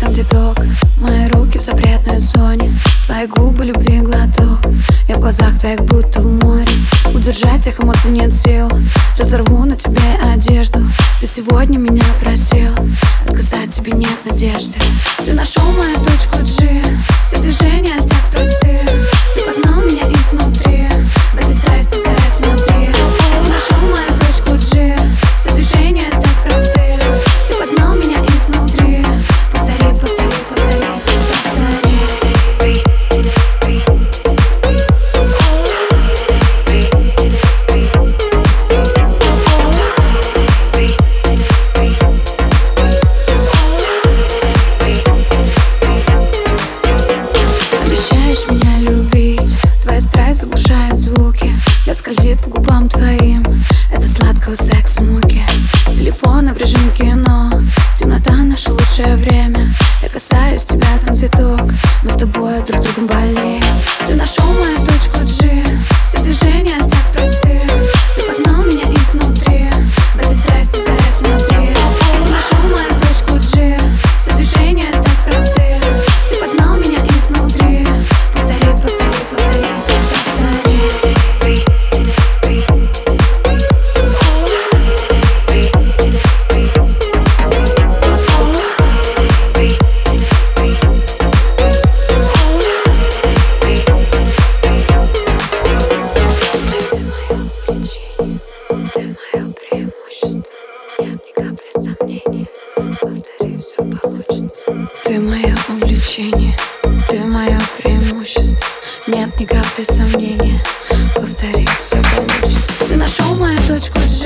там, где ток. Мои руки в запретной зоне, твои губы любви глоток. Я в глазах твоих будто в море. Удержать их эмоций нет сил. Разорву на тебе одежду. Ты сегодня меня просил, отказать тебе нет надежды. Ты нашел мою точку G. Все движения так просты. Ты познал меня изнутри. В этой страсти сгорай, смотри. Ты нашел мою точку G. Все движения так просты. Ты познал меня изнутри. Повтори, повтори, повтори, повтори. Обещаешь меня любить. Твоя страсть заглушает звуки. Лед скользит по губам твоим. Это сладкого секса муки. Телефоны в режиме кино. Темнота наше лучшее время. Я касаюсь тебя там, где ток. Мы с тобой друг другом болеем. Ты нашел мою точку G. Все движения так просты. Ты познал меня изнутри. В этой страсти сгорай, смотри. Ты нашел мою точку G. Все движения так просты. Ты познал меня изнутри. Повтори, повтори, повтори, повтори. Ты мое преимущество, нет ни капли сомнения. Повтори, все получится. Ты мое увлечение, ты мое преимущество, нет ни капли сомнения. Повтори, все получится. Ты нашел мою точку G.